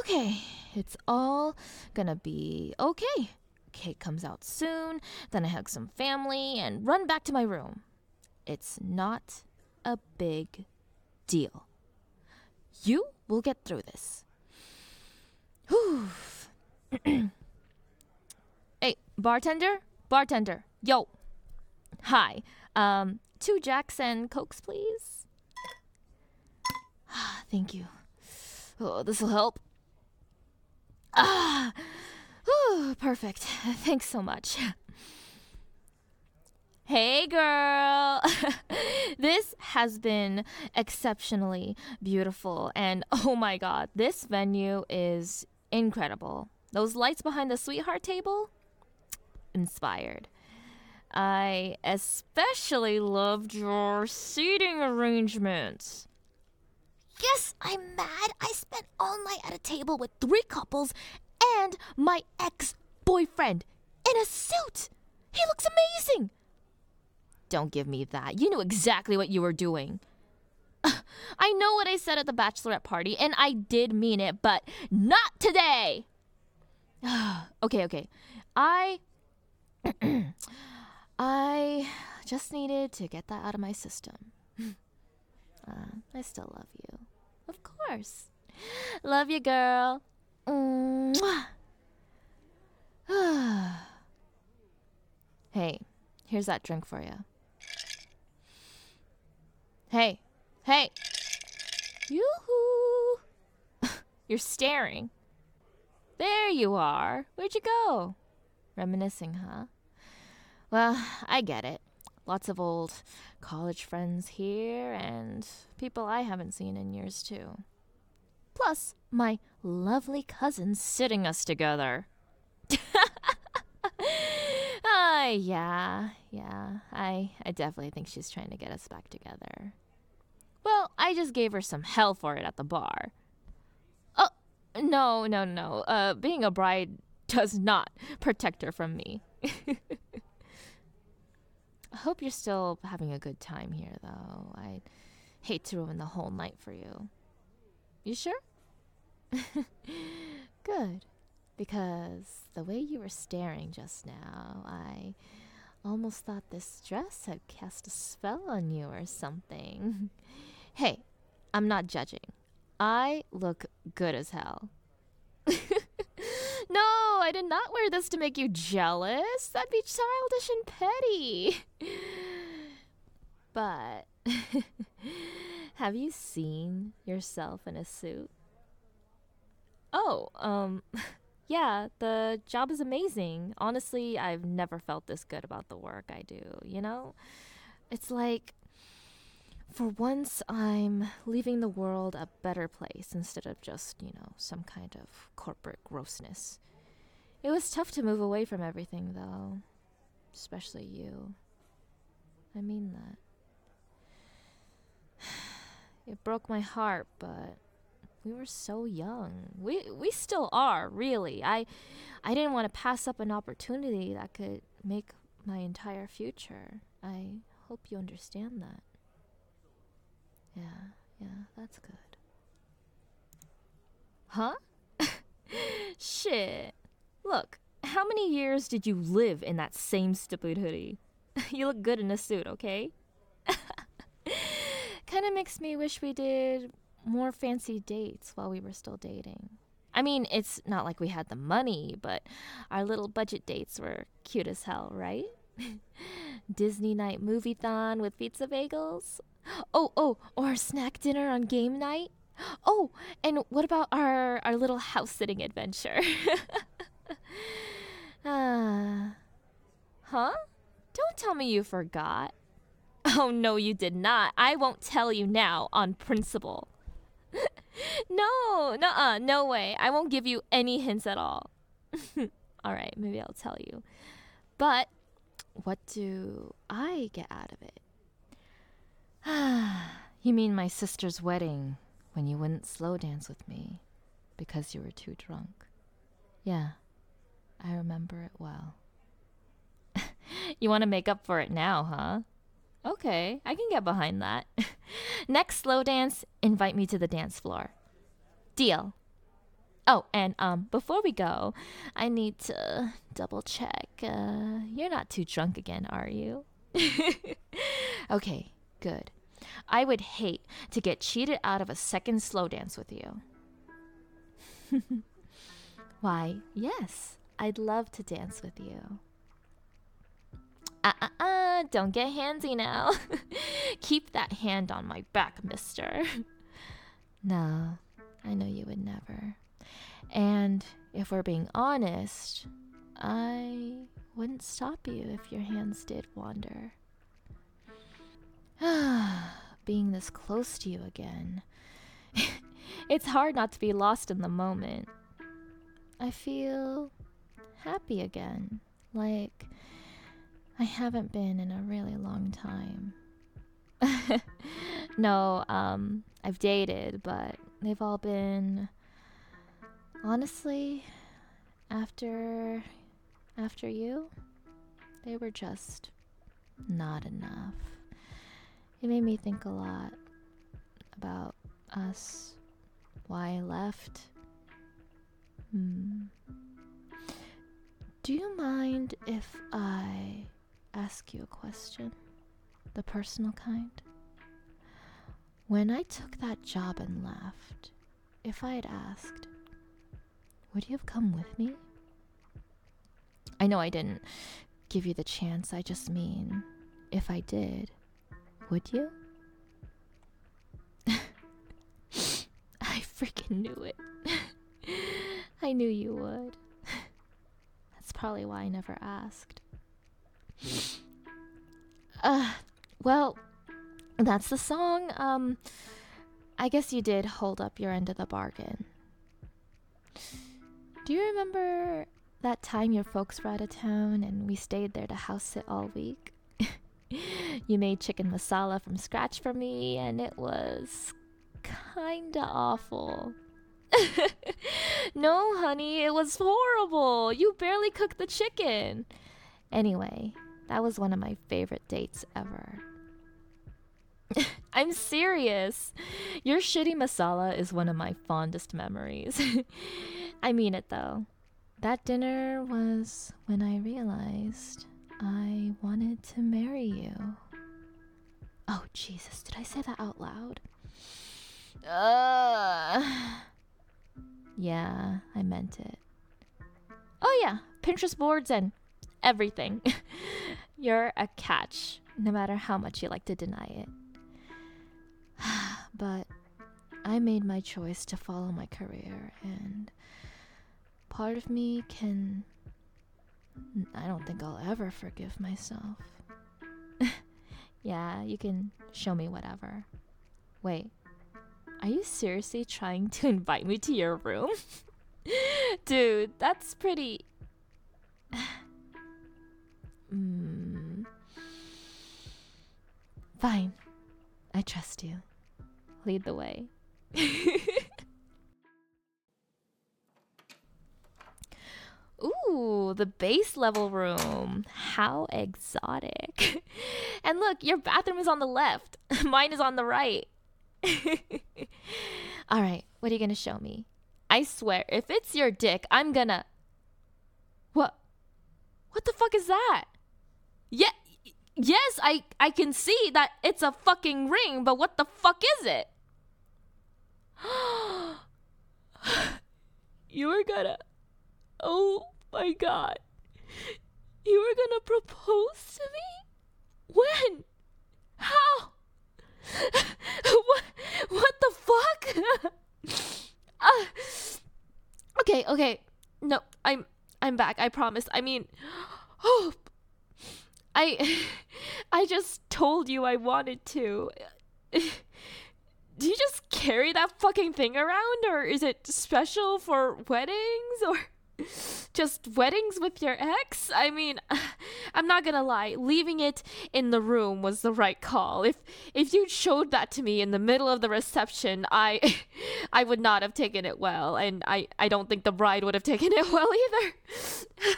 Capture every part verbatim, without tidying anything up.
Okay, it's all gonna be okay. Cake comes out soon, then I hug some family and run back to my room. It's not a big deal. You will get through this. Whew. Hey, bartender? Bartender. Yo. Hi. Um, two Jacks and Cokes, please. Thank you. Oh, this'll help. Ah. Whew, perfect. Thanks so much. Hey, girl. This has been exceptionally beautiful. And oh my god, this venue is incredible. Those lights behind the sweetheart table? Inspired. I especially loved your seating arrangements. Yes, I'm mad. I spent all night at a table with three couples and my ex-boyfriend in a suit. He looks amazing. Don't give me that. You knew exactly what you were doing. I know what I said at the bachelorette party, and I did mean it, but not today. okay, okay. I... I just needed to get that out of my system. uh, I still love you. Of course. Love you, girl. Hey, here's that drink for you. Hey, hey. Yoo-hoo. You're staring. There you are. Where'd you go? Reminiscing, huh? Well, I get it. Lots of old college friends here and people I haven't seen in years, too. Plus, my lovely cousin sitting us together. uh, yeah, yeah. I, I definitely think she's trying to get us back together. Well, I just gave her some hell for it at the bar. Oh, no, no, no. Uh, being a bride does not protect her from me. I hope you're still having a good time here, though. I'd hate to ruin the whole night for you. You sure? Good. Because the way you were staring just now, I almost thought this dress had cast a spell on you or something. Hey, I'm not judging. I look good as hell. No, I did not wear this to make you jealous. That'd be childish and petty. But have you seen yourself in a suit? Oh, um, yeah, the job is amazing. Honestly, I've never felt this good about the work I do, you know? It's like, for once, I'm leaving the world a better place instead of just, you know, some kind of corporate grossness. It was tough to move away from everything, though. Especially you. I mean that. It broke my heart, but we were so young. We we still are, really. I I didn't want to pass up an opportunity that could make my entire future. I hope you understand that. Yeah, yeah, that's good. Huh? Shit. Look, how many years did you live in that same stupid hoodie? You look good in a suit, okay? Kinda makes me wish we did more fancy dates while we were still dating. I mean, it's not like we had the money, but our little budget dates were cute as hell, right? Disney night movie-thon with pizza bagels. Oh, oh, or snack dinner on game night. Oh, and what about our, our little house-sitting adventure? uh, huh? Don't tell me you forgot. Oh, no, you did not. I won't tell you now on principle. No, nuh-uh, no way. I won't give you any hints at all. All right, maybe I'll tell you. But what do I get out of it? You mean my sister's wedding when you wouldn't slow dance with me because you were too drunk? Yeah, I remember it well. You want to make up for it now, huh? Okay, I can get behind that. Next slow dance, invite me to the dance floor. Deal. Oh, and um, before we go, I need to double check. Uh, you're not too drunk again, are you? Okay, good. I would hate to get cheated out of a second slow dance with you. Why, yes, I'd love to dance with you. Uh uh uh, don't get handsy now. Keep that hand on my back, mister. No, I know you would never. And if we're being honest, I wouldn't stop you if your hands did wander. Being this close to you again, it's hard not to be lost in the moment. I feel happy again, like I haven't been in a really long time. No, um, I've dated, but they've all been, honestly, after after you, they were just not enough. It made me think a lot about us, why I left. Hmm. Do you mind if I ask you a question? The personal kind? When I took that job and left, if I had asked, would you have come with me? I know I didn't give you the chance, I just mean, if I did, would you? I freaking knew it. I knew you would. That's probably why I never asked. Uh, well, that's the song. Um, I guess you did hold up your end of the bargain. Do you remember that time your folks were out of town and we stayed there to house sit all week? You made chicken masala from scratch for me, and it was kinda awful. No, honey, it was horrible. You barely cooked the chicken. Anyway, that was one of my favorite dates ever. I'm serious. Your shitty masala is one of my fondest memories. I mean it though. That dinner was when I realized I wanted to marry you. Oh, Jesus, did I say that out loud? Uh, yeah, I meant it. Oh yeah, Pinterest boards and everything. You're a catch, no matter how much you like to deny it. But I made my choice to follow my career, and part of me can... I don't think I'll ever forgive myself. Yeah, you can show me whatever. Wait, are you seriously trying to invite me to your room? Dude, that's pretty... mm. Fine, I trust you. Lead the way. Ooh, the base level room. How exotic. And look, your bathroom is on the left. Mine is on the right. All right, what are you going to show me? I swear, if it's your dick, I'm gonna... What? What the fuck is that? Yeah, yes, I, I can see that it's a fucking ring, but what the fuck is it? You were gonna... Oh my god. You were gonna propose to me? When? How? what? What the fuck? uh, okay, okay. No, I'm I'm back. I promise. I mean, oh, I I just told you I wanted to. Do you just carry that fucking thing around, or is it special for weddings, or just weddings with your ex? I mean, I'm not gonna lie, leaving it in the room was the right call. If if you showed that to me in the middle of the reception, I I would not have taken it well, and I, I don't think the bride would have taken it well either.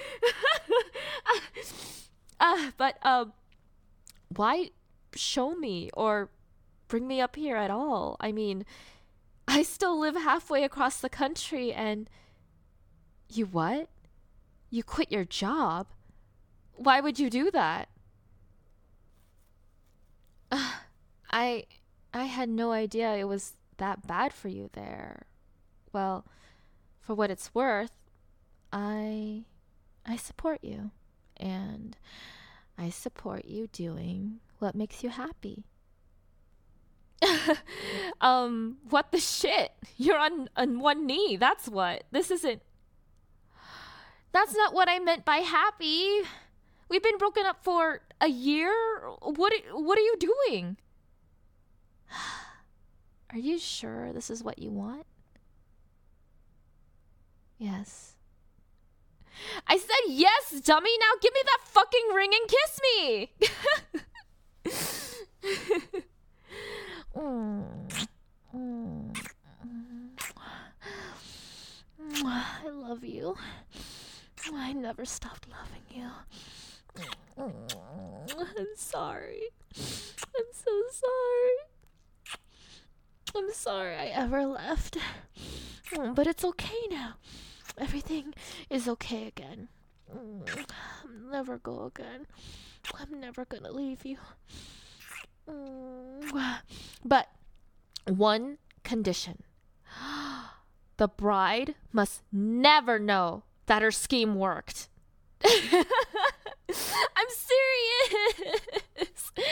uh, but um, why show me or bring me up here at all? I mean, I still live halfway across the country and... You what? You quit your job? Why would you do that? Uh, I... I had no idea it was that bad for you there. Well, for what it's worth, I... I support you. And I support you doing what makes you happy. um, what the shit? You're on, on one knee, that's what. This isn't... That's not what I meant by happy. We've been broken up for a year? What, what are you doing? Are you sure this is what you want? Yes. I said yes, dummy! Now give me that fucking ring and kiss me! mm. Mm. I love you. I never stopped loving you. I'm sorry. I'm so sorry. I'm sorry I ever left. But it's okay now. Everything is okay again. I'll never go again. I'm never gonna leave you. But one condition. The bride must never know that her scheme worked. I'm serious.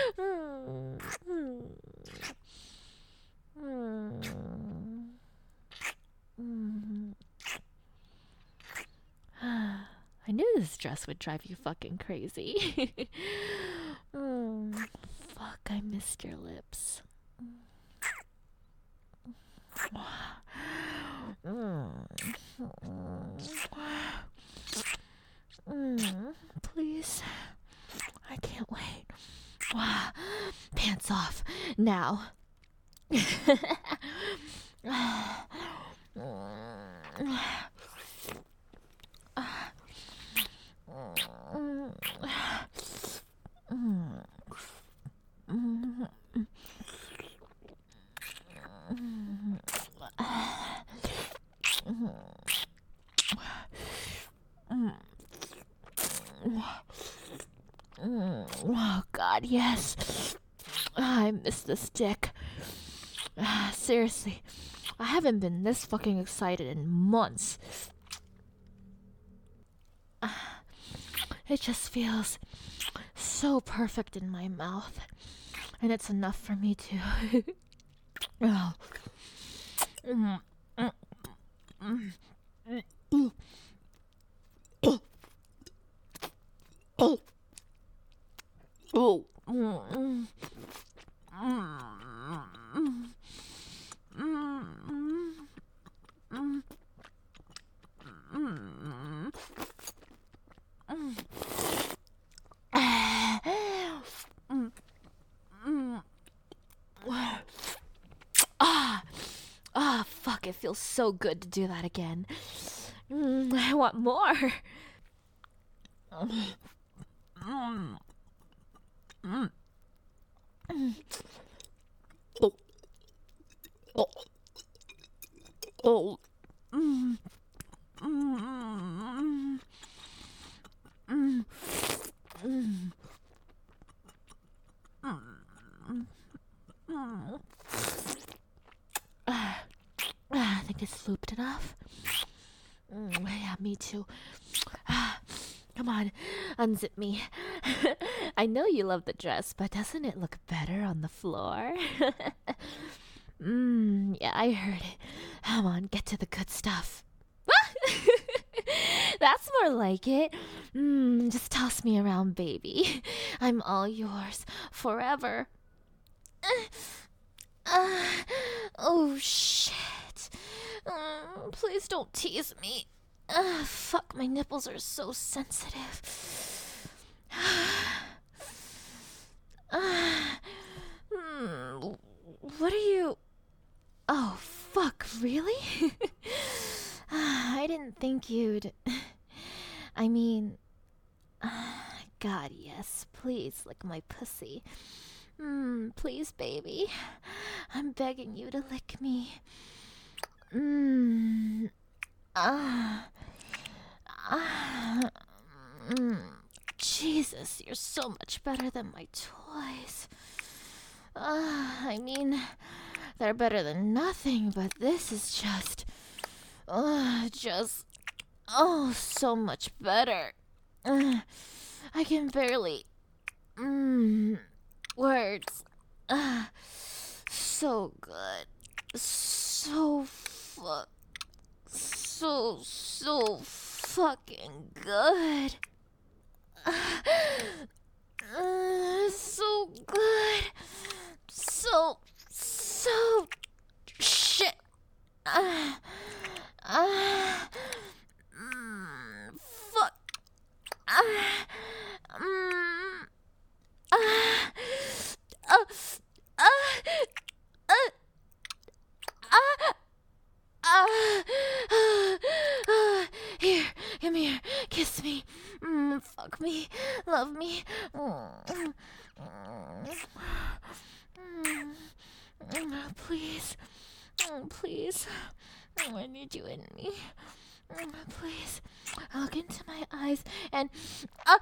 I knew this dress would drive you fucking crazy. mm, fuck, I missed your lips. Mm. Mm. Please, I can't wait. Pants off now. Oh God, yes. I miss this dick. Seriously, I haven't been this fucking excited in months. It just feels so perfect in my mouth. And it's enough for me to... oh. Mm. Mm. Mm. Mm. Oh. Oh. Oh. Mm. Mm. Mm. Mm. Mm. Mm. Mm. Mm. Mm. Ah, ah, fuck! It feels so good to do that again. Mm, I want more. Mm. Mm. Mm. Oh. Oh. Oh. Mm. Mm. Mm. Mm. Mm. Mm. Uh, I think it's looped enough. Mm, yeah, me too. Ah, come on, unzip me. I know you love the dress, but doesn't it look better on the floor? Mmm, yeah, I heard it. Come on, get to the good stuff. That's more like it. Mmm, just toss me around, baby. I'm all yours forever. Uh, oh, shit. Uh, please don't tease me. Uh, fuck, my nipples are so sensitive. uh, hmm, what are you... Oh, fuck, really? I didn't think you'd... I mean... God, yes, please lick my pussy. Mmm, please, baby. I'm begging you to lick me. Mmm. Ah. Ah. Mm. Jesus, you're so much better than my toys. Uh, I mean, they're better than nothing, but this is just. Uh, just. Oh, so much better. Uh, I can barely. Mmm. Words. Uh, so good. So fuck. So, so fucking good. Uh, so good. So, so shit. Uh, uh, mm, fuck. Uh, mm, uh, uh, uh, uh, uh, uh, uh, here, come here, kiss me, mm, fuck me, love me. Mm, mm, mm, please, mm, please, mm, I need you in me. Mm, please, look into my eyes and. Uh,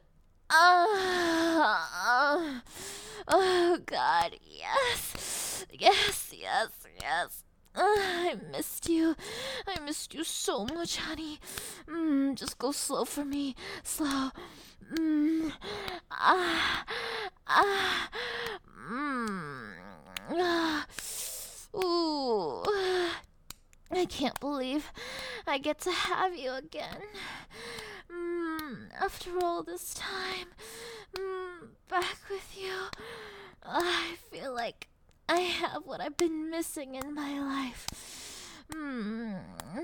uh, oh God, yes, yes, yes, yes. Uh, I missed you. I missed you so much, honey. Mm, just go slow for me. Slow. Mm. Ah. Ah. Mm. Ah. Ooh. I can't believe I get to have you again. Mm, after all this time, mm, back with you, I feel like I have what I've been missing in my life. Mm.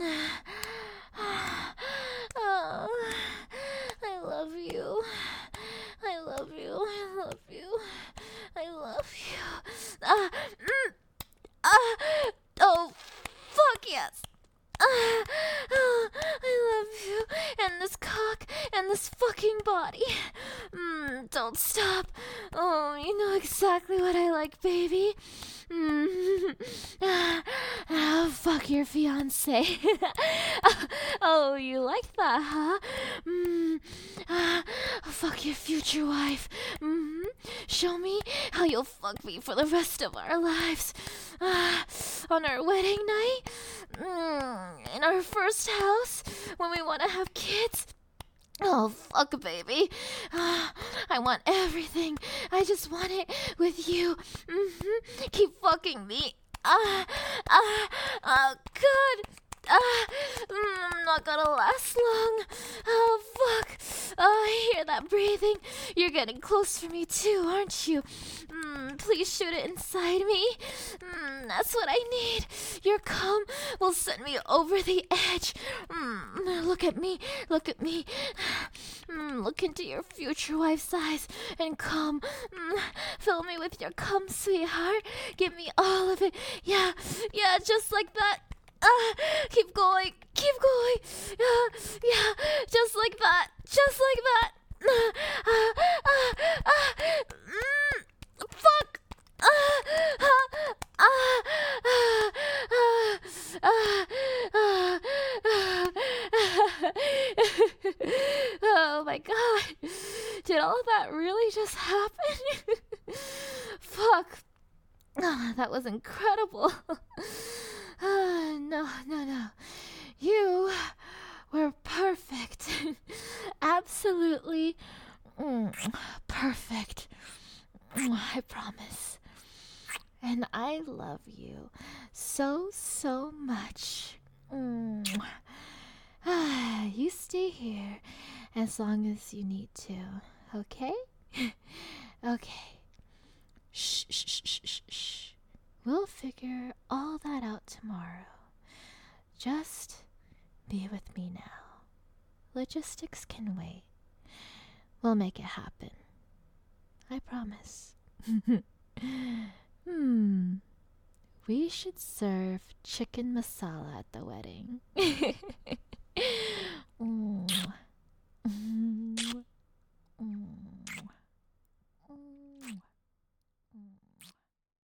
Oh, I love you. I love you. I love you. I love you. Ah, mm, ah, oh, fuck yes. Uh, oh, I love you, and this cock, and this fucking body. Mm, don't stop. Oh, you know exactly what I like, baby. Mm. Oh, fuck your fiance. Oh, you like that, huh? Mm. Uh, fuck your future wife. Mm. Show me how you'll fuck me for the rest of our lives. Uh, on our wedding night. Mm, in our first house, when we want to have kids. Oh, fuck, baby. Uh, I want everything. I just want it with you. Mm-hmm. Keep fucking me. Ah, ah, ah, good. Ah, mm, I'm not gonna last long. Oh, fuck. Oh, I hear that breathing. You're getting close for me too, aren't you? Mm, please shoot it inside me. Mm, that's what I need. Your cum will send me over the edge. Mm, look at me. Look at me. Mm, look into your future wife's eyes and come. Mm, fill me with your cum, sweetheart. Give me all of it. Yeah, yeah, just like that. Uh, keep going, keep going. Uh, yeah, just like that, just like that. Uh, uh, uh, uh, mm, fuck. Uh, uh, uh, uh, uh, uh, uh, oh my God. Did all of that really just happen? Fuck. Oh, that was incredible. Uh, no, no, no. You were perfect. Absolutely mm, perfect. Mm, I promise. And I love you so, so much. Mm. Ah, you stay here as long as you need to, okay? Okay. Shh, shh, shh, shh, shh, shh. We'll figure all that out tomorrow. Just be with me now. Logistics can wait. We'll make it happen. I promise. Hmm. We should serve chicken masala at the wedding. Mm. Mm.